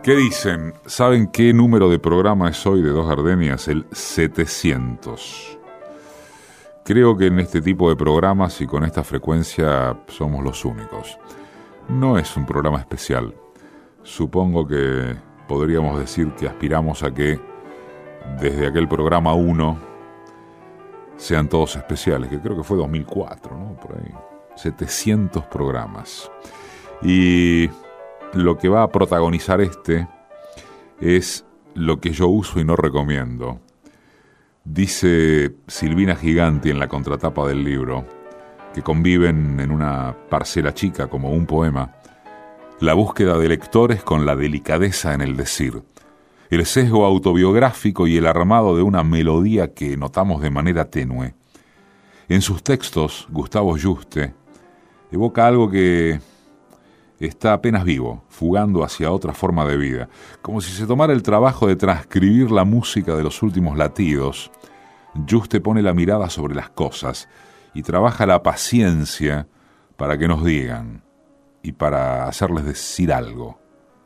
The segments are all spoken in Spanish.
¿Qué dicen? ¿Saben qué número de programa es hoy de Dos Gardenias? El 700. Creo que en este tipo de programas y con esta frecuencia somos los únicos. No es un programa especial. Supongo que podríamos decir que aspiramos a que desde aquel programa 1 sean todos especiales, que creo que fue 2004, ¿no? Por ahí. 700 programas. Y lo que va a protagonizar este es lo que yo uso y no recomiendo. Dice Silvina Giganti en la contratapa del libro que conviven en una parcela chica como un poema la búsqueda de lectores con la delicadeza en el decir, el sesgo autobiográfico y el armado de una melodía que notamos de manera tenue. En sus textos, Gustavo Yuste evoca algo que está apenas vivo, fugando hacia otra forma de vida, como si se tomara el trabajo de transcribir la música de los últimos latidos. Yuste pone la mirada sobre las cosas y trabaja la paciencia para que nos digan y para hacerles decir algo.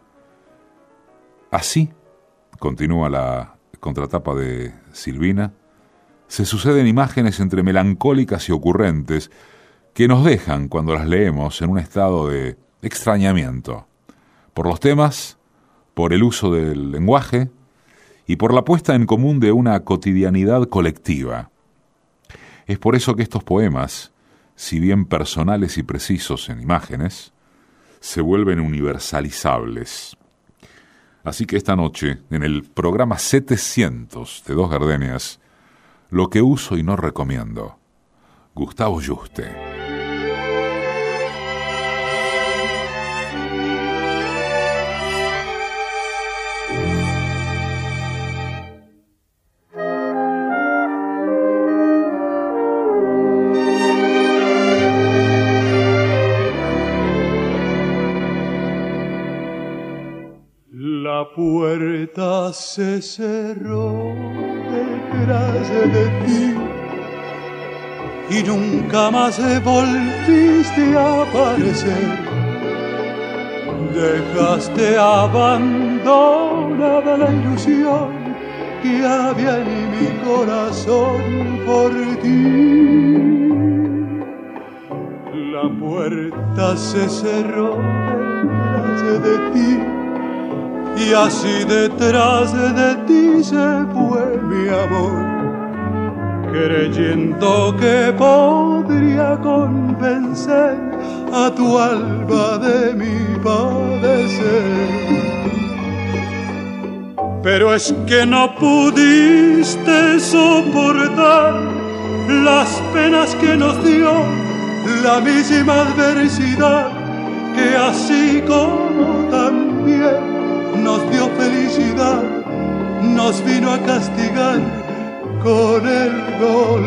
Así, continúa la contratapa de Silvina, se suceden imágenes entre melancólicas y ocurrentes que nos dejan, cuando las leemos, en un estado de extrañamiento, por los temas, por el uso del lenguaje y por la puesta en común de una cotidianidad colectiva. Es por eso que estos poemas, si bien personales y precisos en imágenes, se vuelven universalizables. Así que esta noche, en el programa 700 de Dos Gardenias, lo que uso y no recomiendo, Gustavo Yuste. La puerta se cerró detrás de ti y nunca más volviste a aparecer. Dejaste abandonada la ilusión que había en mi corazón por ti. La puerta se cerró detrás de ti y así detrás de ti se fue mi amor, creyendo que podría convencer a tu alma de mi padecer. Pero es que no pudiste soportar las penas que nos dio la misma adversidad, que así como también nos dio felicidad, nos vino a castigar con el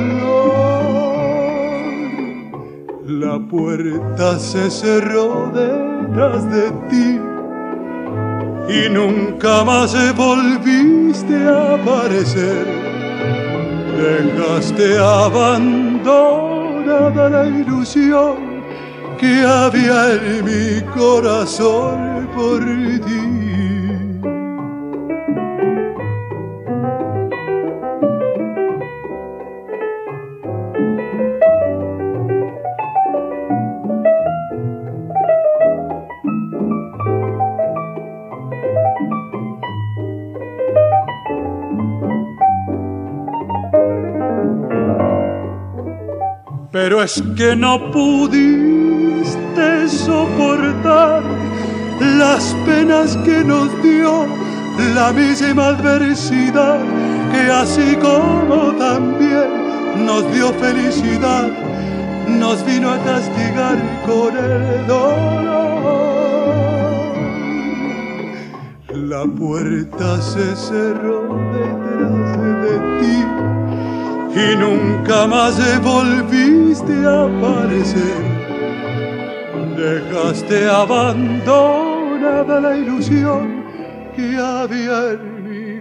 dolor. La puerta se cerró detrás de ti y nunca más volviste a aparecer. Dejaste abandonada la ilusión que había en mi corazón por ti. Pero es que no pudiste soportar las penas que nos dio la misma adversidad, que así como también nos dio felicidad, nos vino a castigar con el dolor. La puerta se cerró detrás de ti y nunca más volviste a aparecer. Dejaste abandonada la ilusión que había en mi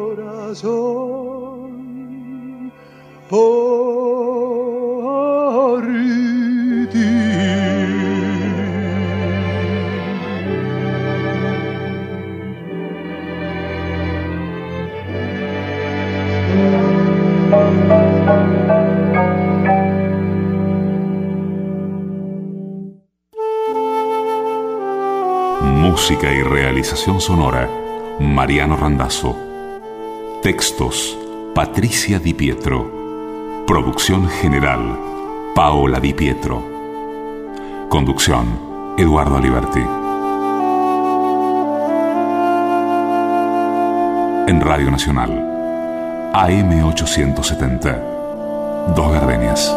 corazón por ti. Música y realización sonora, Mariano Randazzo. Textos, Patricia Di Pietro. Producción general, Paola Di Pietro. Conducción, Eduardo Aliberti. En Radio Nacional, AM 870, Dos Gardenias.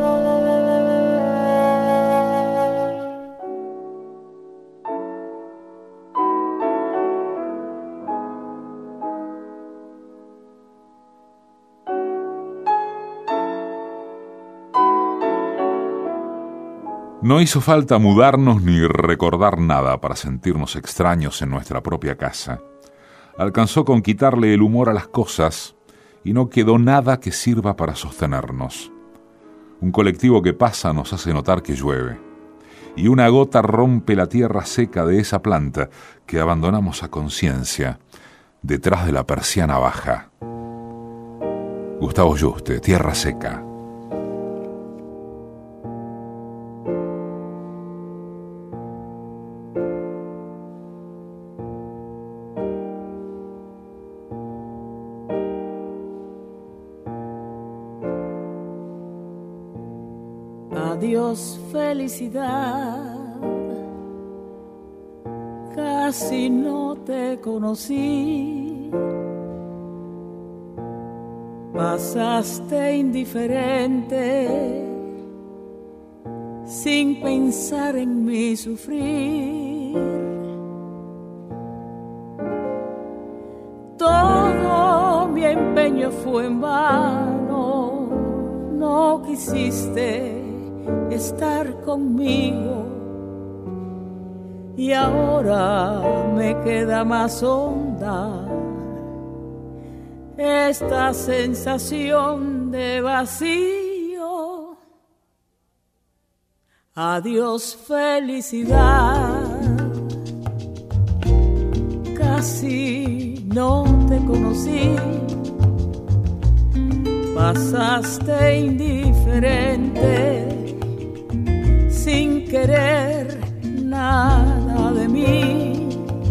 No hizo falta mudarnos ni recordar nada para sentirnos extraños en nuestra propia casa. Alcanzó con quitarle el humor a las cosas y no quedó nada que sirva para sostenernos. Un colectivo que pasa nos hace notar que llueve, y una gota rompe la tierra seca de esa planta que abandonamos a conciencia detrás de la persiana baja. Gustavo Yuste, Tierra Seca. Adiós, felicidad, casi no te conocí, pasaste indiferente, sin pensar en mi sufrir. Todo mi empeño fue en vano, no quisiste estar conmigo, y ahora me queda más honda esta sensación de vacío. Adiós, felicidad, casi no te conocí, pasaste indiferente, sin querer nada de mí.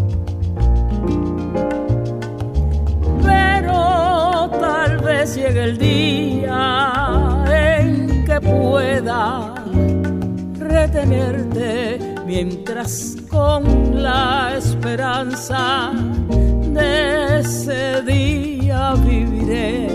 Pero tal vez llegue el día en que pueda retenerte, mientras con la esperanza de ese día viviré.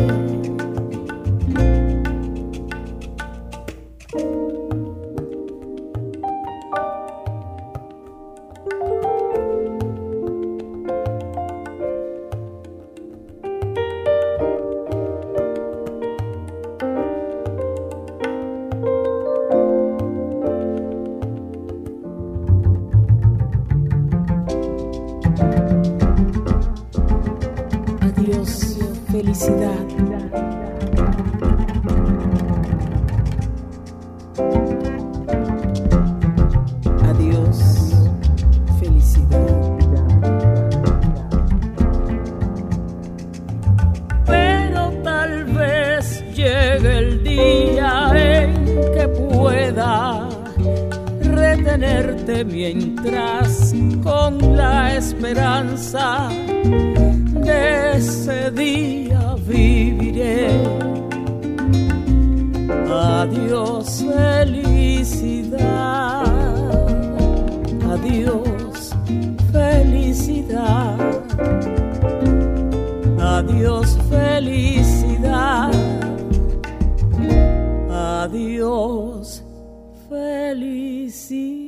Felicidad. Adiós, felicidad. Pero tal vez llegue el día en que pueda retenerte, mientras con la esperanza de ese día viviré. Adiós, felicidad. Adiós, felicidad. Adiós, felicidad. Adiós, felicidad.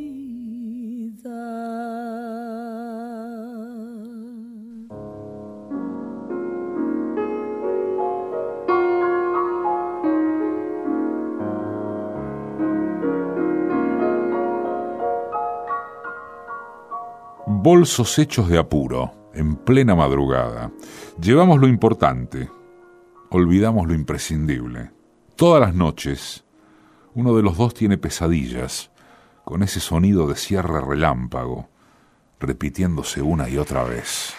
Bolsos hechos de apuro, en plena madrugada. Llevamos lo importante, olvidamos lo imprescindible. Todas las noches, uno de los dos tiene pesadillas, con ese sonido de cierre relámpago, repitiéndose una y otra vez.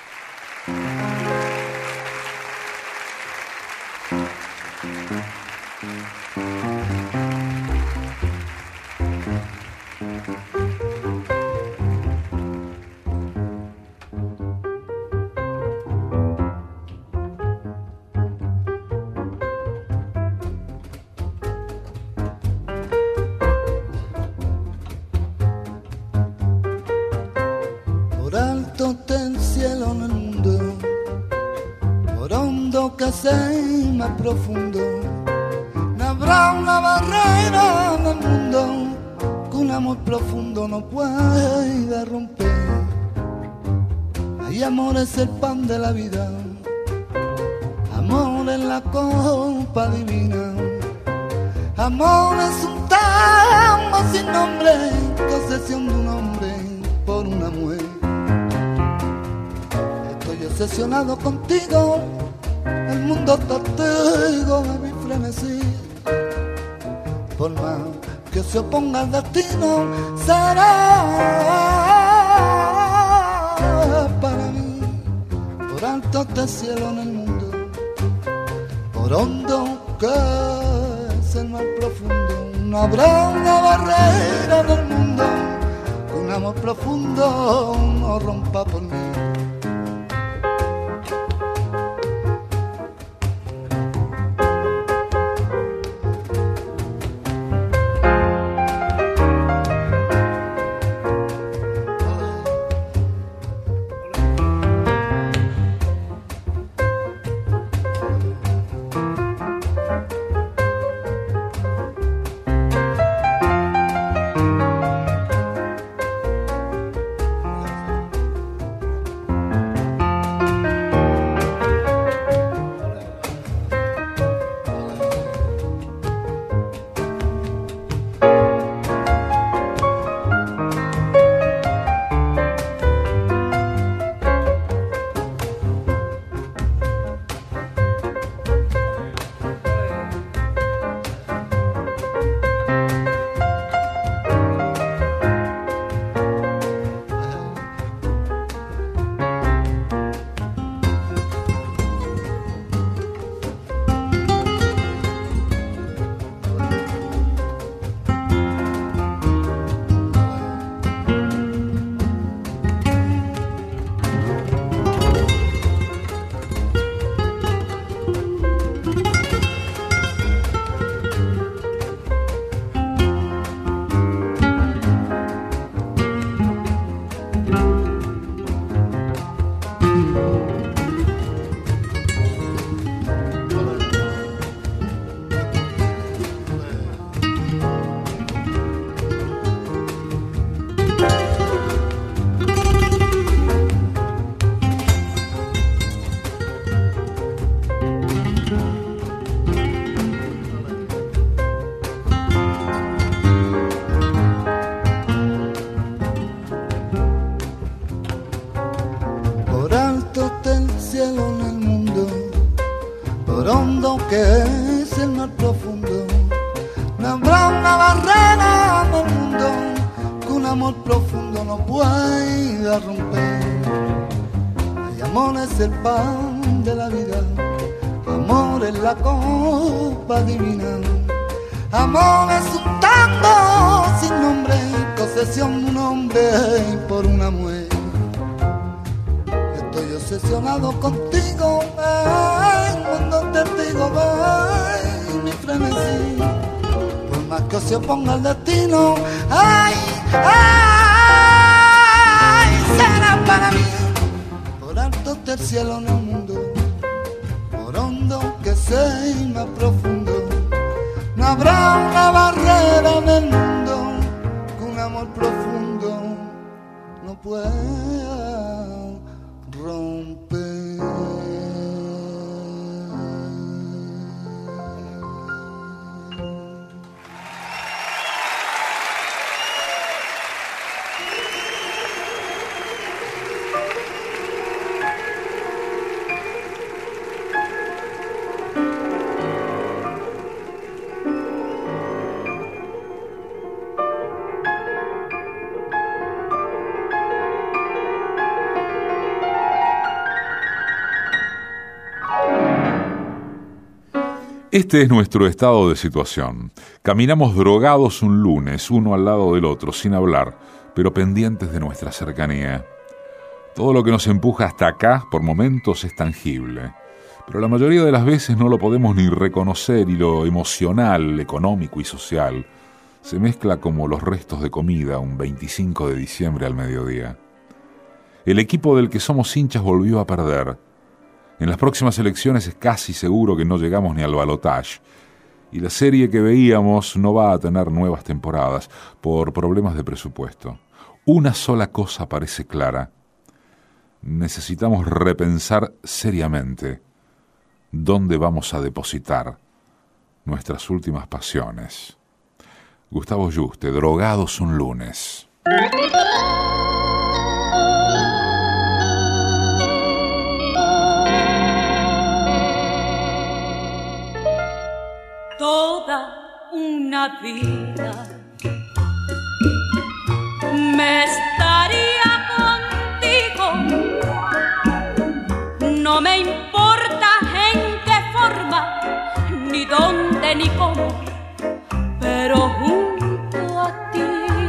profundo. No habrá una barrera en el mundo que un amor profundo no pueda romper. Hay amor es el pan de la vida, amor es la copa divina, amor es un tango sin nombre, concesión de un hombre por una mujer. Estoy obsesionado contigo, el mundo testigo de mi frenesí. Por más que se oponga al destino, será para mí. Por alto del cielo en el mundo, por hondo que es el mar profundo, no habrá una barrera en el mundo que un amor profundo no rompa por mí. El pan de la vida, amor es la copa divina, amor es un tango sin nombre, concesión de un hombre por una mujer. Estoy obsesionado contigo, cuando te digo ven, mi frenesí. Por más que se oponga al destino, ay, ay, será para mí. Del cielo en el mundo, por hondo que sea más profundo, no habrá una barrera en el mundo que un amor profundo no pueda romper. Este es nuestro estado de situación. Caminamos drogados un lunes, uno al lado del otro, sin hablar, pero pendientes de nuestra cercanía. Todo lo que nos empuja hasta acá, por momentos, es tangible, pero la mayoría de las veces no lo podemos ni reconocer y lo emocional, económico y social se mezcla como los restos de comida un 25 de diciembre al mediodía. El equipo del que somos hinchas volvió a perder. En las próximas elecciones es casi seguro que no llegamos ni al balotaje. Y la serie que veíamos no va a tener nuevas temporadas por problemas de presupuesto. Una sola cosa parece clara. Necesitamos repensar seriamente dónde vamos a depositar nuestras últimas pasiones. Gustavo Yuste, Drogados un lunes. Toda una vida me estaría contigo. No me importa en qué forma, ni dónde, ni cómo, pero junto a ti,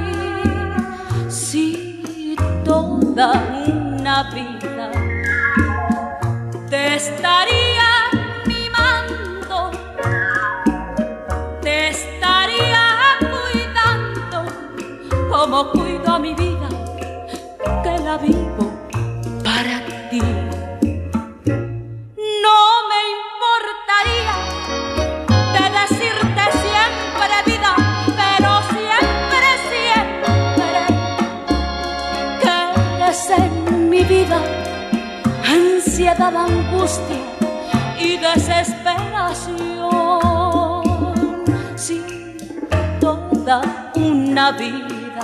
sí, toda una vida te estaría mimando, te estaría cuidando, como cuido a mi vida, que la vivo para ti. No me importaría de decirte siempre vida, pero siempre, siempre que eres en mi vida ansiedad, angustia y desesperación. Sí, toda una vida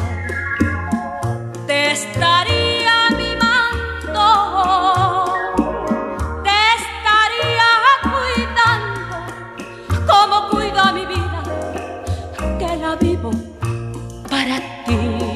te estaría mimando, te estaría cuidando, como cuido a mi vida, que la vivo para ti.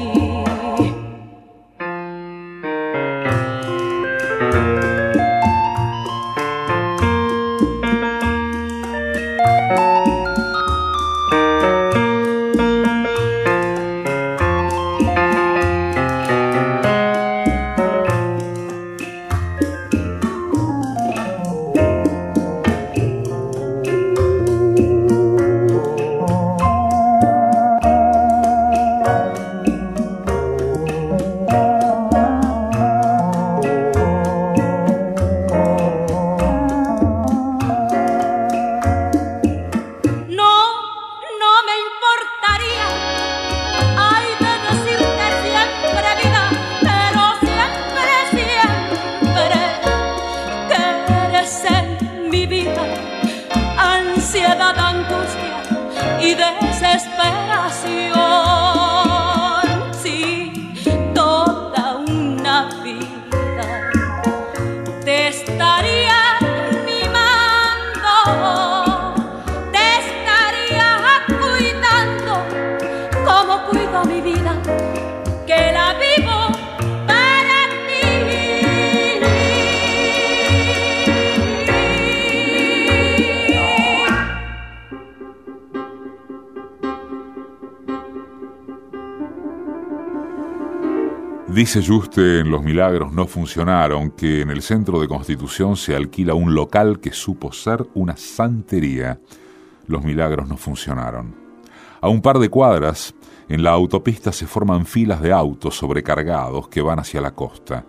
Dice Yuste en Los Milagros no funcionaron que en el Centro de Constitución se alquila un local que supo ser una santería. Los Milagros no funcionaron. A un par de cuadras, en la autopista se forman filas de autos sobrecargados que van hacia la costa.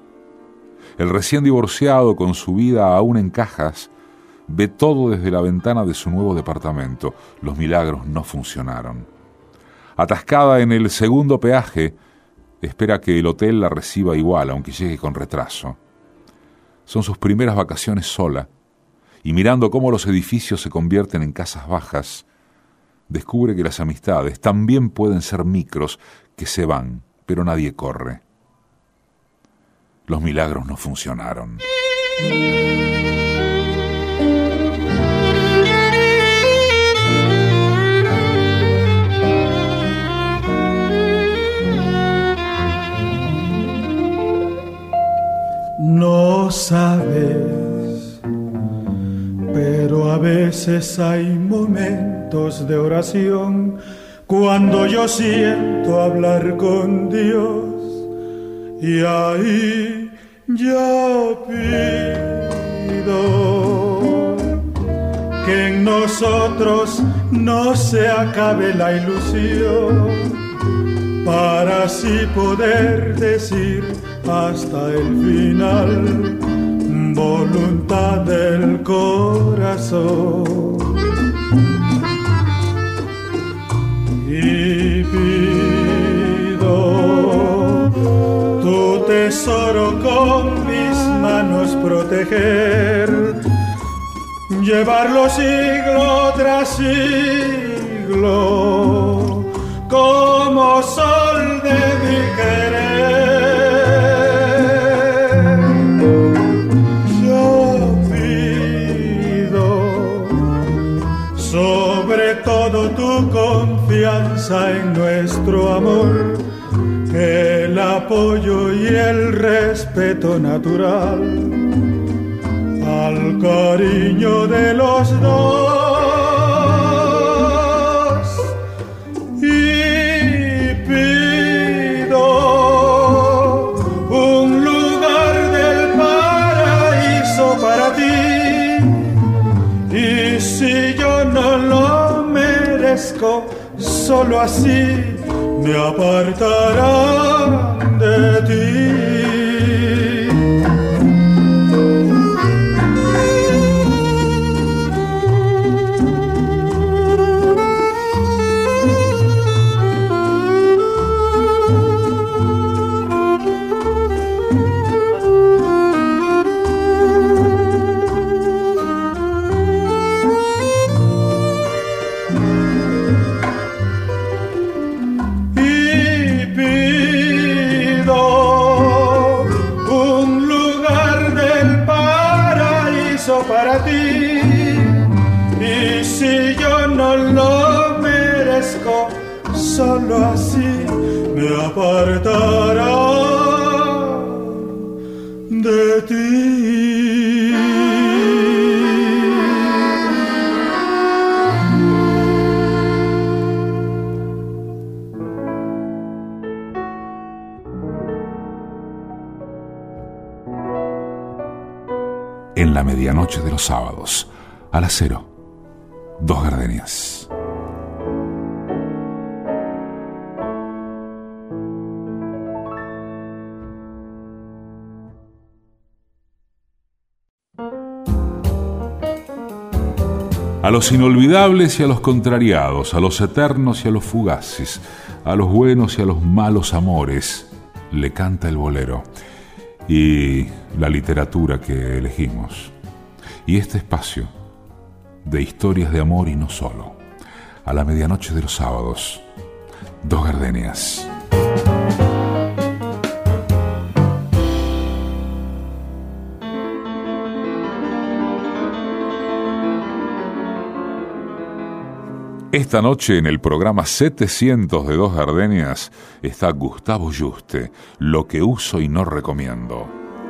El recién divorciado, con su vida aún en cajas, ve todo desde la ventana de su nuevo departamento. Los Milagros no funcionaron. Atascada en el segundo peaje, espera que el hotel la reciba igual, aunque llegue con retraso. Son sus primeras vacaciones sola, y mirando cómo los edificios se convierten en casas bajas, descubre que las amistades también pueden ser micros que se van, pero nadie corre. Los Milagros no funcionaron. No sabes, pero a veces hay momentos de oración cuando yo siento hablar con Dios, y ahí yo pido que en nosotros no se acabe la ilusión, para así poder decir hasta el final: voluntad del corazón. Y pido tu tesoro con mis manos proteger, llevarlo siglo tras siglo como sol de mi querer. Yo pido sobre todo tu confianza en nuestro amor, el apoyo y el respeto natural al cariño de los dos. Y pido un lugar del paraíso para ti, y si yo no lo merezco, solo así me apartarán de ti. Para ti, y si yo no lo merezco, solo así me apartará de ti. En la medianoche de los sábados, a las 0, Dos Gardenias. A los inolvidables y a los contrariados, a los eternos y a los fugaces, a los buenos y a los malos amores, le canta el bolero. Y la literatura que elegimos, y este espacio de historias de amor y no solo, a la medianoche de los sábados, Dos Gardenias. Esta noche en el programa 700 de Dos Gardenias está Gustavo Yuste, Lo que uso y no recomiendo.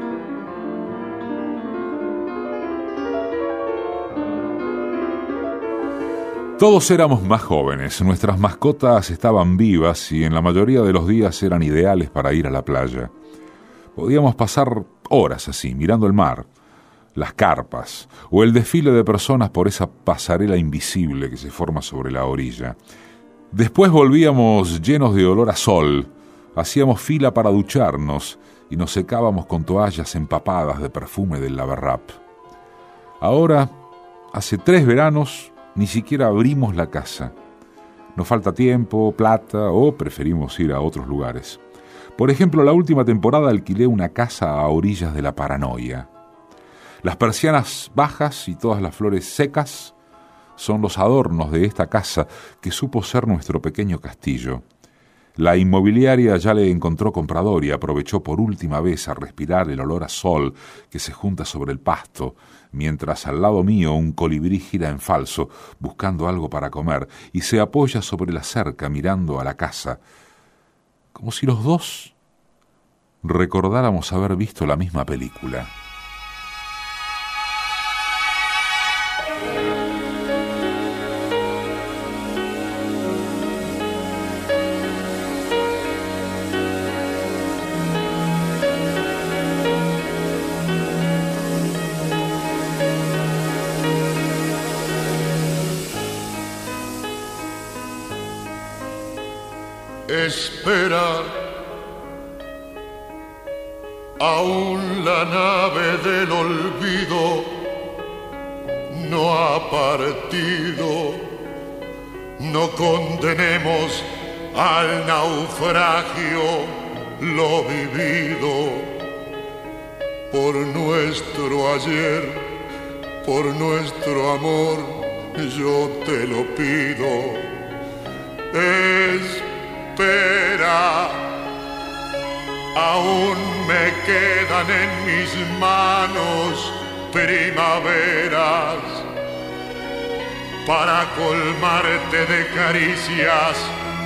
Todos éramos más jóvenes, nuestras mascotas estaban vivas y en la mayoría de los días eran ideales para ir a la playa. Podíamos pasar horas así, mirando el mar, las carpas o el desfile de personas por esa pasarela invisible que se forma sobre la orilla. Después volvíamos llenos de olor a sol, hacíamos fila para ducharnos y nos secábamos con toallas empapadas de perfume del lavarrap. Ahora, hace 3 veranos, ni siquiera abrimos la casa. Nos falta tiempo, plata o preferimos ir a otros lugares. Por ejemplo, la última temporada alquilé una casa a orillas de la Paranoia. Las persianas bajas y todas las flores secas son los adornos de esta casa que supo ser nuestro pequeño castillo. La inmobiliaria ya le encontró comprador y aprovechó por última vez a respirar el olor a sol que se junta sobre el pasto, mientras al lado mío un colibrí gira en falso buscando algo para comer y se apoya sobre la cerca mirando a la casa, como si los dos recordáramos haber visto la misma película. Espera, Aún la nave del olvido no ha partido. No condenemos al naufragio lo vivido. Por nuestro ayer, por nuestro amor, yo te lo pido. Espera, aún me quedan en mis manos primaveras para colmarte de caricias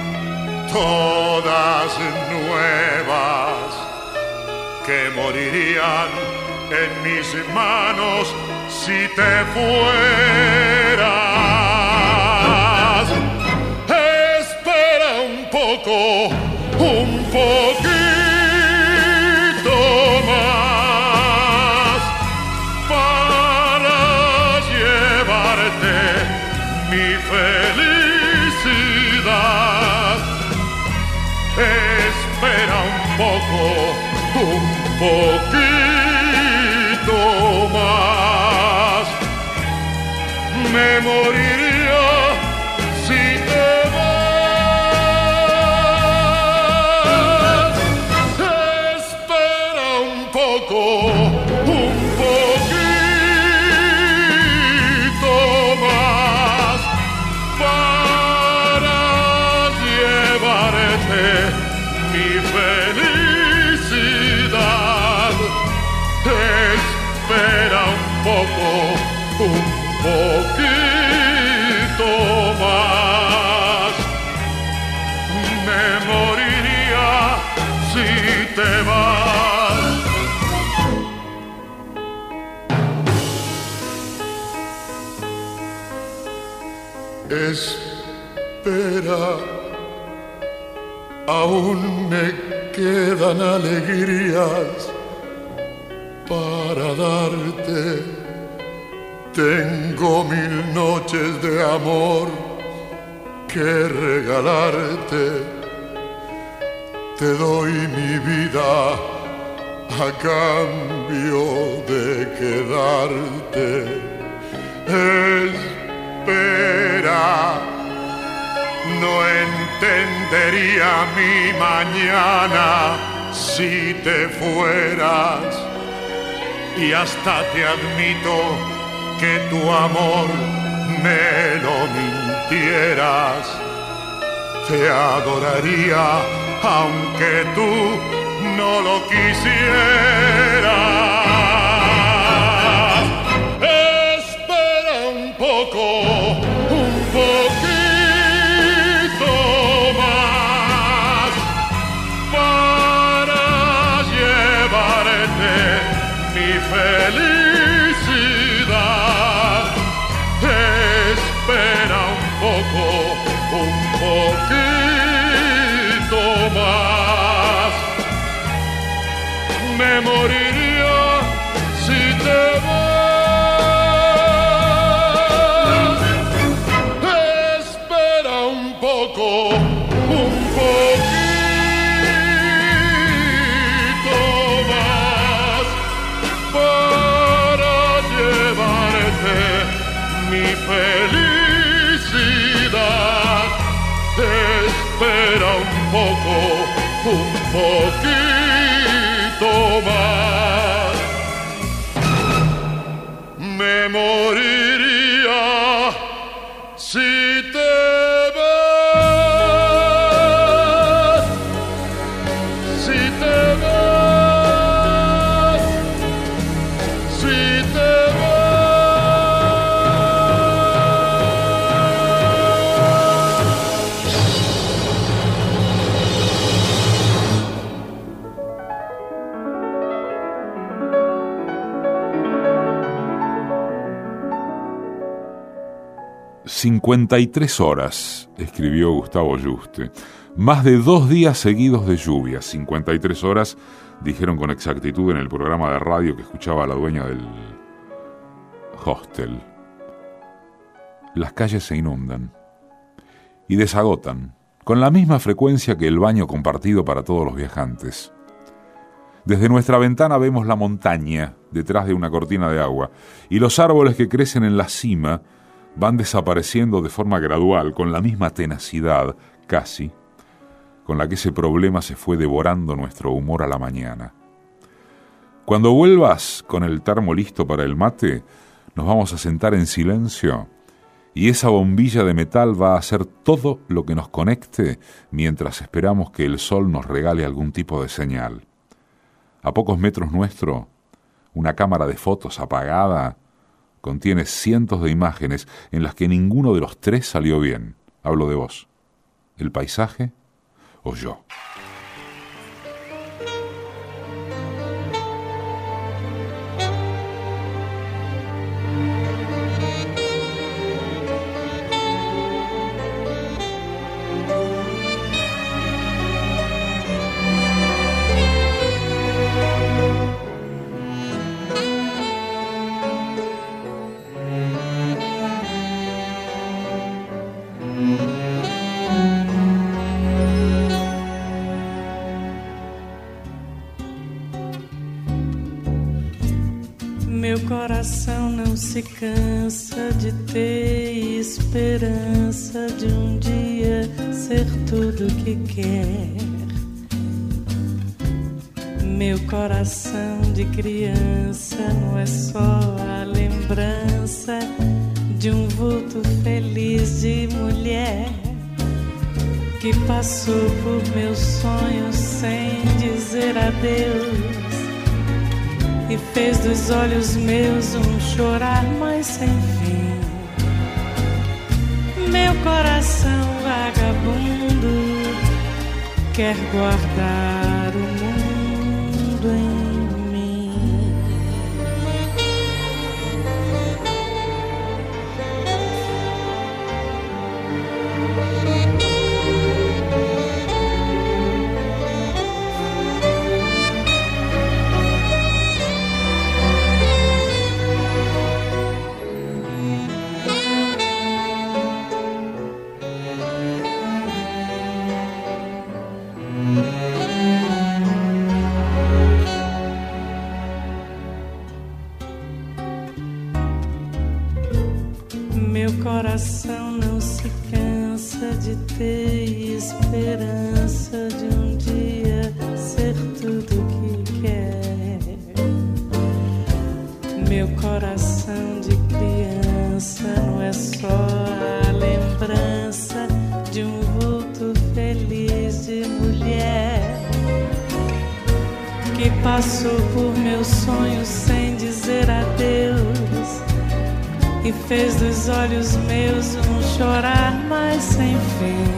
todas nuevas que morirían en mis manos si te fueras. Espera un poco, un poquito más para llevarte mi felicidad. Espera un poco, un poquito más. Me moriría si te vas. Espera un poco, un poquito más para llevarte mi felicidad. Espera un poco, un poquito más. Me moriría si te vas. Espera, aún me quedan alegrías para darte. Tengo 1000 noches de amor que regalarte. Te doy mi vida a cambio de quedarte. Espera, no entendería mi mañana si te fueras. Y hasta te admito que tu amor me lo mintieras. Te adoraría aunque tú no lo quisieras. Espera un poco, un poquito más para llevarte mi felicidad. Espera un poco, un poquito más. Me moriría si te vas. Espera un poco, un poquito más para llevarte mi felicidad. Espera un poco, un poquito más. Me moriría si te vas. Si te vas. Si te «53 horas», escribió Gustavo Yuste. Más de 2 días seguidos de lluvia. 53 horas, dijeron con exactitud en el programa de radio que escuchaba la dueña del hostel. Las calles se inundan y desagotan con la misma frecuencia que el baño compartido para todos los viajantes. Desde nuestra ventana vemos la montaña detrás de una cortina de agua y los árboles que crecen en la cima van desapareciendo de forma gradual, con la misma tenacidad, casi, con la que ese problema se fue devorando nuestro humor a la mañana. Cuando vuelvas con el termo listo para el mate, nos vamos a sentar en silencio y esa bombilla de metal va a hacer todo lo que nos conecte mientras esperamos que el sol nos regale algún tipo de señal. A pocos metros nuestro, una cámara de fotos apagada contiene cientos de imágenes en las que ninguno de los tres salió bien. Hablo de vos, el paisaje o yo. Meu coração não se cansa de ter esperança de dia ser tudo que quer. Meu coração de criança não é só a lembrança de vulto feliz de mulher que passou por meus sonhos sem dizer adeus e fez dos olhos meus chorar mais sem fim. Meu coração vagabundo quer guardar o mundo em mim. Meu coração não se cansa de ter esperança de dia ser tudo que quer. Meu coração de criança não é só a lembrança de vulto feliz de mulher que passou por meus sonhos sem dizer adeus e fez dos olhos meus chorar mais sem fim.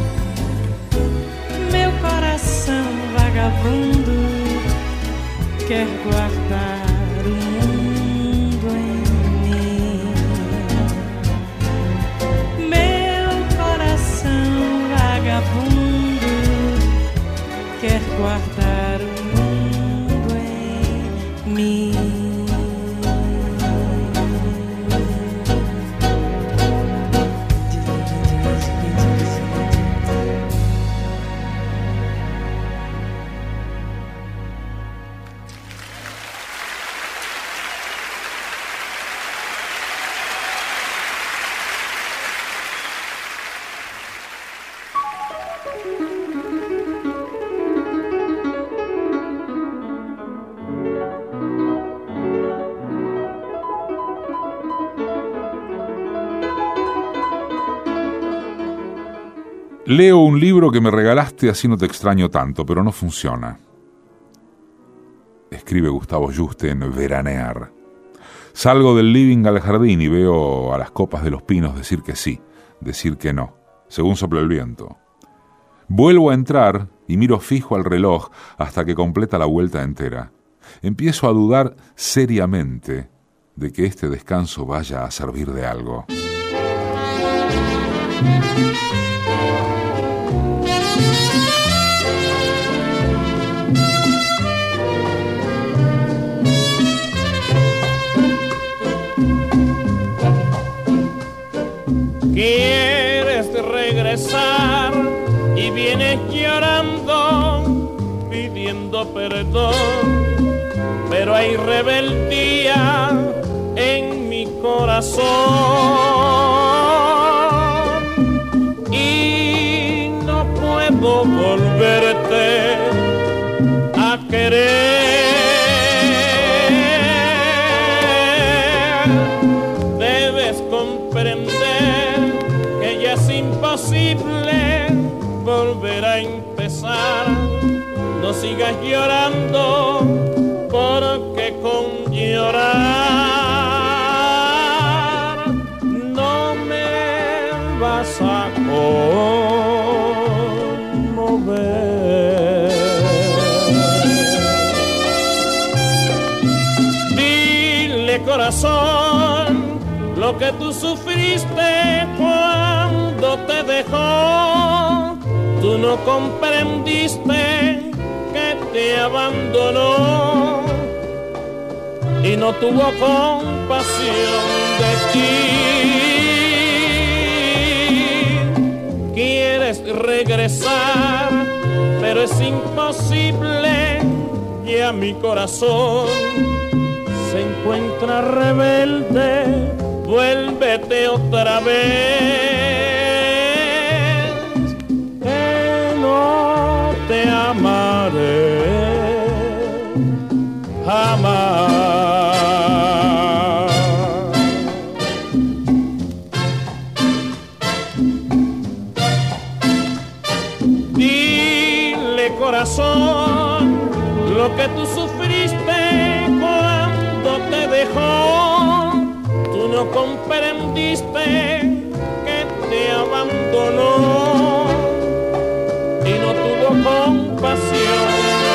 Meu coração vagabundo quer guardar o mundo em mim. Meu coração vagabundo quer guardar o mundo em mim. Leo un libro que me regalaste, así no te extraño tanto, pero no funciona. Escribe Gustavo Juste en Veranear. Salgo del living al jardín y veo a las copas de los pinos decir que sí, decir que no, según sopla el viento. Vuelvo a entrar y miro fijo al reloj hasta que completa la vuelta entera. Empiezo a dudar seriamente de que este descanso vaya a servir de algo. Quieres regresar y vienes llorando, pidiendo perdón, pero hay rebeldía en mi corazón y no puedo volverte a querer. Debes comprender que ya es imposible volver a empezar. No sigas llorando, porque con llorar no me vas a conmover. Dile, corazón, lo que tú sufriste cuando te dejó. Tú no comprendiste que te abandonó y no tuvo compasión de ti. Quieres regresar, pero es imposible. Ya mi corazón se encuentra rebelde. Vuélvete otra vez, que no te amaré jamás. Dile, corazón, lo que tú sufriste cuando te dejó. Tú no comprendiste que te abandonó y no tuvo compasión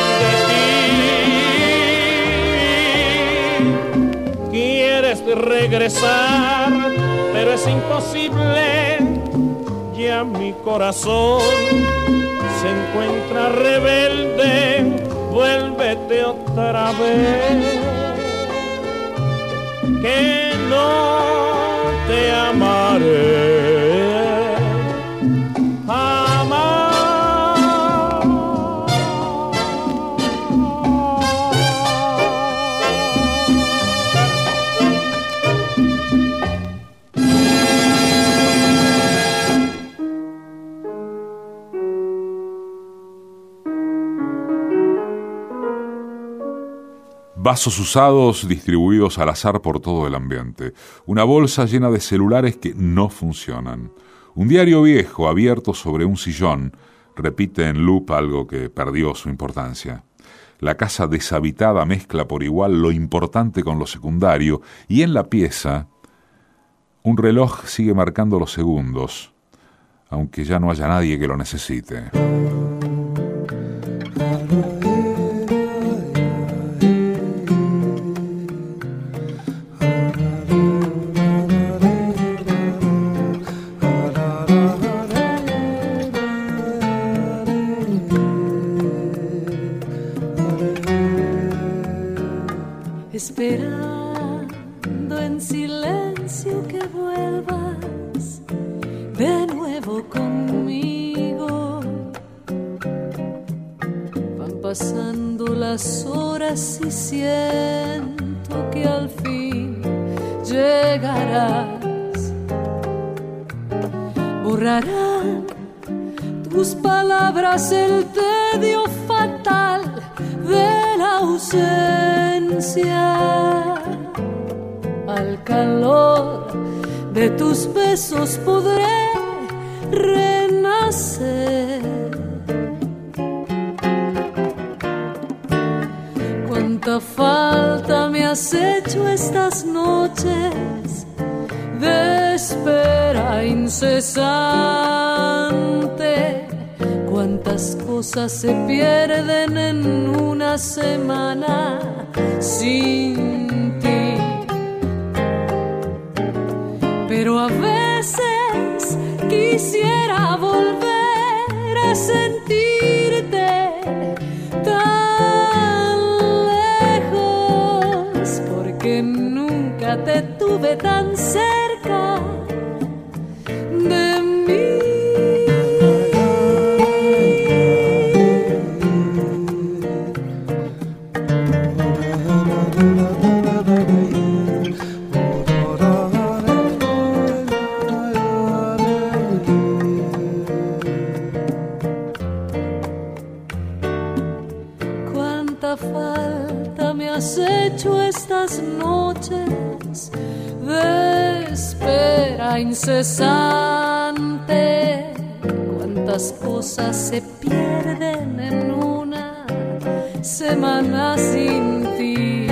de ti. Quieres regresar, pero es imposible. Ya mi corazón se encuentra rebelde. Vuélvete otra vez, que no te amaré jamás. Vasos usados distribuidos al azar por todo el ambiente. Una bolsa llena de celulares que no funcionan. Un diario viejo abierto sobre un sillón repite en loop algo que perdió su importancia. La casa deshabitada mezcla por igual lo importante con lo secundario y en la pieza un reloj sigue marcando los segundos, aunque ya no haya nadie que lo necesite. Esperando en silencio que vuelvas de nuevo conmigo. Van pasando las horas y siento que al fin llegarás. Borrarán tus palabras el tedio fatal de la ausencia. Al calor de tus besos podré renacer. Cuánta falta me has hecho estas noches de espera incesante. Cuántas cosas se pierden en una semana sin ti. Pero a veces quisiera volver a sentirte tan lejos, porque nunca te tuve tan cerca de mí. cuánta falta me has hecho estas noches de espera incesante. Cuántas cosas se pierden en una semana sin ti.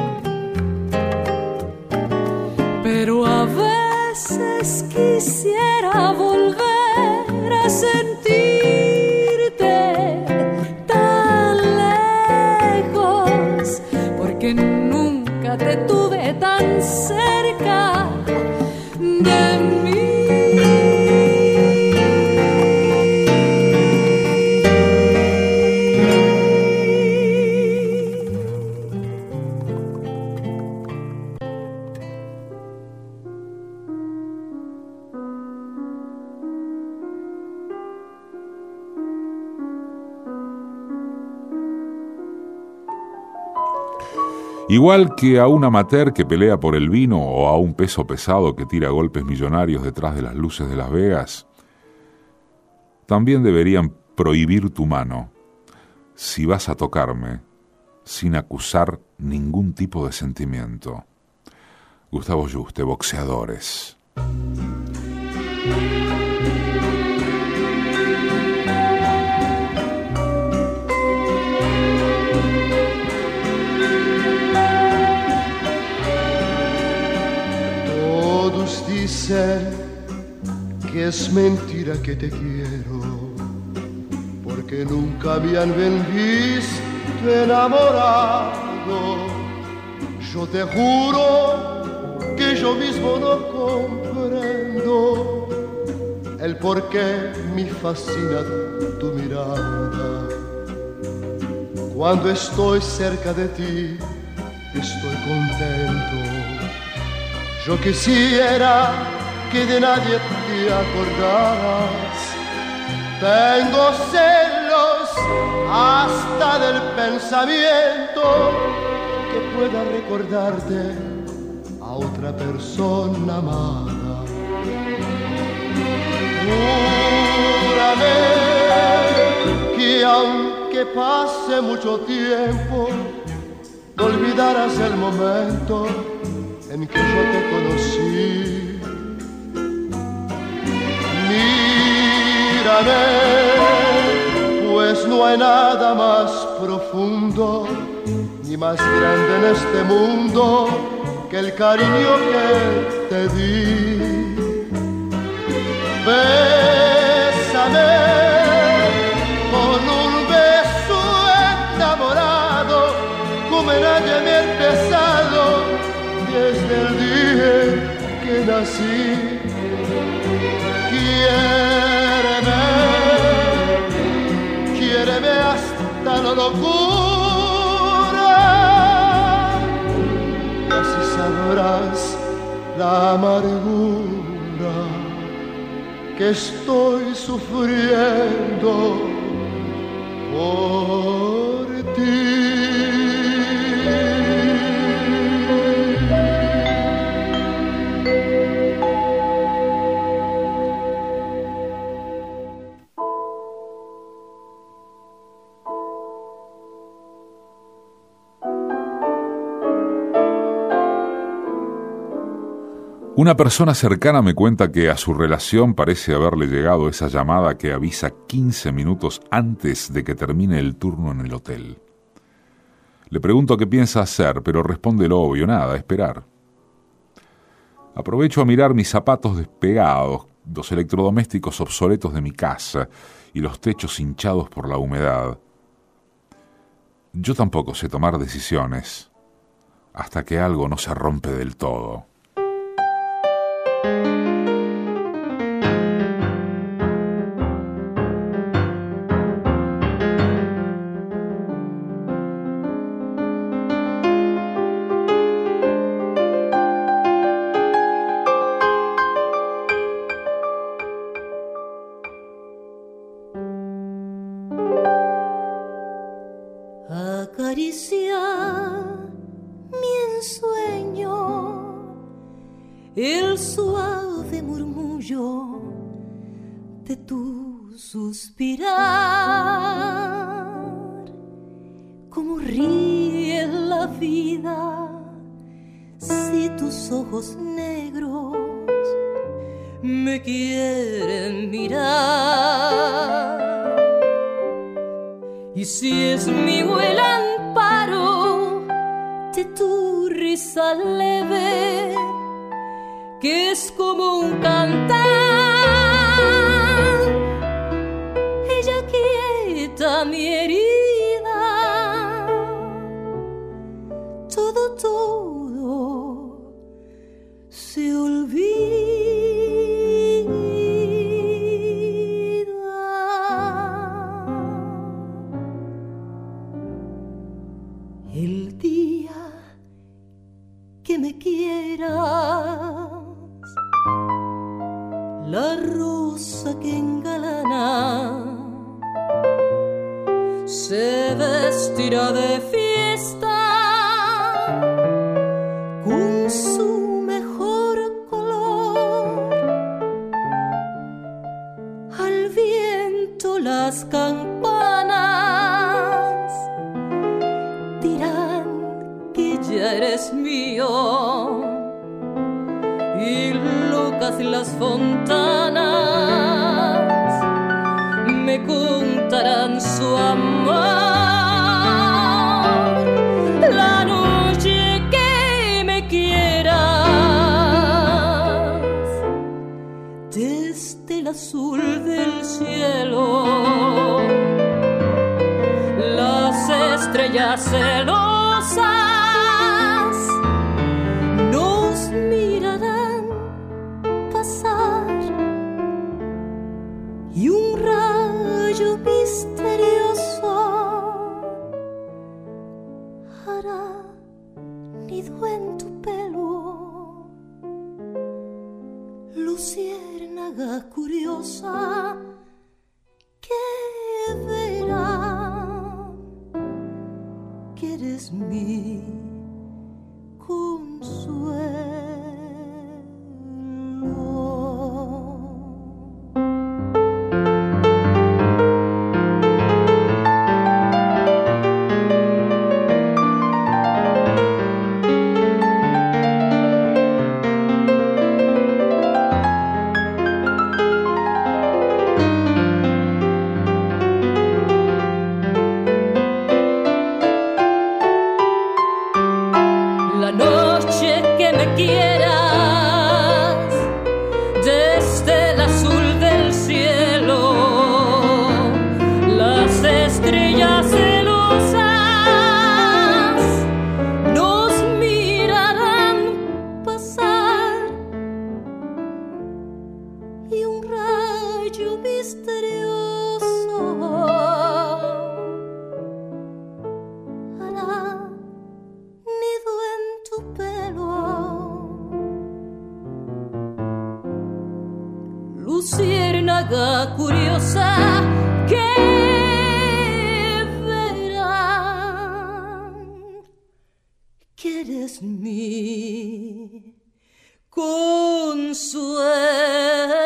Pero a veces quisiera volver a sentirte tan lejos, porque nunca te tuve tan cerca de mí. Igual que a un amateur que pelea por el vino o a un peso pesado que tira golpes millonarios detrás de las luces de Las Vegas, también deberían prohibir tu mano si vas a tocarme sin acusar ningún tipo de sentimiento. Gustavo Yuste, Boxeadores. Dicen que es mentira que te quiero, porque nunca me han visto enamorado. Yo te juro que yo mismo no comprendo el por qué me fascina tu mirada. Cuando estoy cerca de ti, estoy contento. Yo quisiera que de nadie te acordaras. Tengo celos hasta del pensamiento que pueda recordarte a otra persona amada. Júrame que aunque pase mucho tiempo, no olvidarás el momento en que yo te conocí. Mírame, pues no hay nada más profundo ni más grande en este mundo que el cariño que te di. Bésame con un beso enamorado, como nadie me ha empezado desde el día que nací. Quiéreme hasta la locura, y así sabrás la amargura que estoy sufriendo por ti. Una persona cercana me cuenta que a su relación parece haberle llegado esa llamada que avisa 15 minutos antes de que termine el turno en el hotel. Le pregunto qué piensa hacer, pero responde lo obvio, nada, esperar. Aprovecho a mirar mis zapatos despegados, los electrodomésticos obsoletos de mi casa y los techos hinchados por la humedad. Yo tampoco sé tomar decisiones hasta que algo no se rompe del todo. Acaricia mi ensueño, el suave murmullo de tu suspirar, como ríe la vida si tus ojos negros me quieren mirar? Y si es mío el amparo de tu risa leve, que es como un cantar, ella quieta mi herida, todo se olvida. El día que me quieras, la rosa que engalana se vestirá de fiesta con su mejor color. Al viento las campanas dirán que ya eres mío, y locas las fontanas me contarán su amor. La noche que me quieras, desde el azul del cielo, las estrellas celosas nos mirarán pasar, y un rayo misterioso hará nido en tu pelo. Luciérnaga curiosa que verá que eres mi consuelo. Luciérnaga curiosa que verá que eres mi consuelo.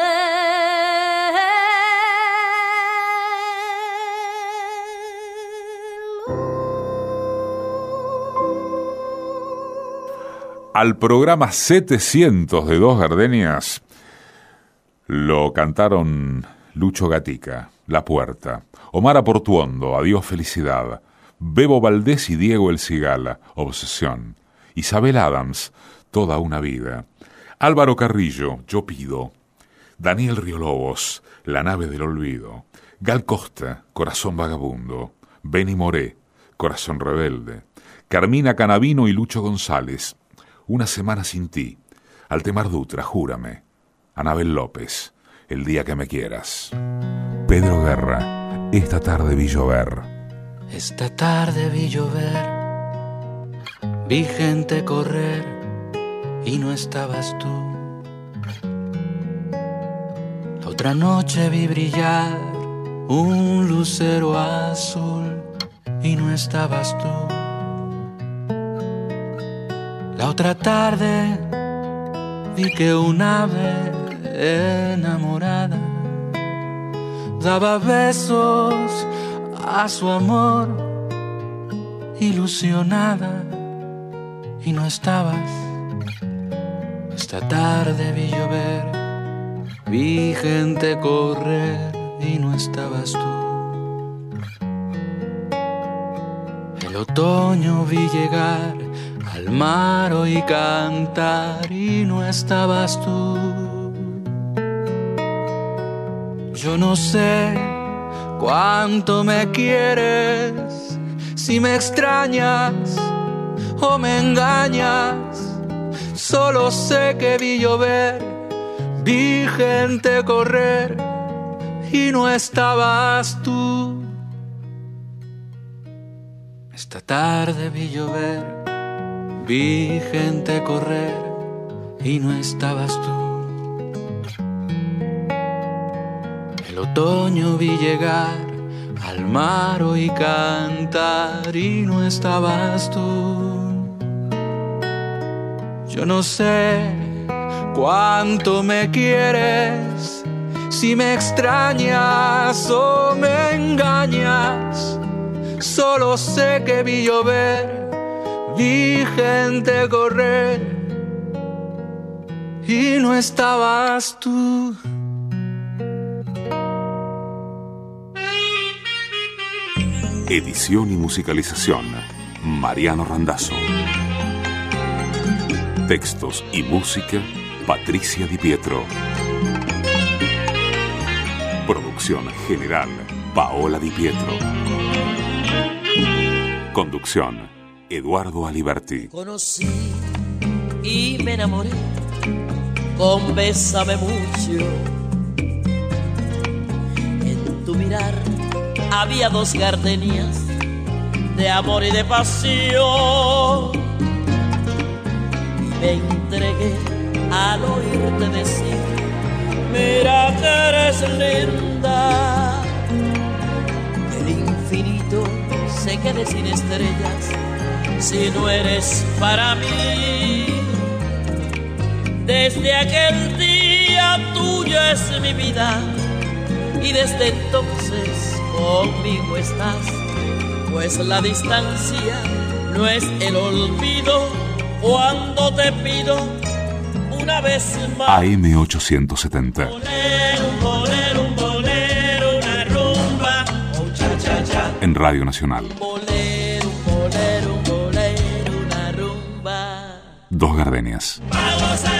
Al programa 700 de Dos Gardenias lo cantaron Lucho Gatica, La Puerta, Omar Aportuondo, Adiós Felicidad, Bebo Valdés y Diego El Cigala, Obsesión, Isabel Adams, Toda una vida, Álvaro Carrillo, Yo Pido, Daniel Riolobos, La Nave del Olvido, Gal Costa, Corazón Vagabundo, Benny Moré, Corazón Rebelde, Carmina Canavino y Lucho González, Una semana sin ti, Altemar Dutra, Júrame, Anabel López, El día que me quieras, Pedro Guerra, Esta tarde vi llover. Esta tarde vi llover, vi gente correr y no estabas tú. La otra noche vi brillar un lucero azul y no estabas tú. La otra tarde vi que un ave enamorada daba besos a su amor ilusionada y no estabas. Esta tarde vi llover, vi gente correr y no estabas tú. El otoño vi llegar al mar y cantar y no estabas tú. Yo no sé cuánto me quieres, si me extrañas o me engañas. Solo sé que vi llover, vi gente correr y no estabas tú. Esta tarde vi llover, vi gente correr y no estabas tú. El otoño vi llegar al mar y cantar y no estabas tú. Yo no sé cuánto me quieres, si me extrañas o me engañas. Solo sé que vi llover, vi gente correr y no estabas tú. Edición y musicalización, Mariano Randazzo. Textos y música, Patricia Di Pietro. Producción general, Paola Di Pietro. Conducción, Eduardo Aliberti. Conocí y me enamoré con Bésame mucho. En tu mirar había dos gardenias de amor y de pasión. Me entregué al oírte decir: mira que eres linda. El infinito se quede sin estrellas si no eres para mí. Desde aquel día tuya es mi vida y desde entonces conmigo estás, pues la distancia no es el olvido. Cuando te pido una vez más AM870 un bolero, una rumba, oh, cha, cha, cha. En Radio Nacional. Un bolero, una rumba. Dos Gardenias. Vamos a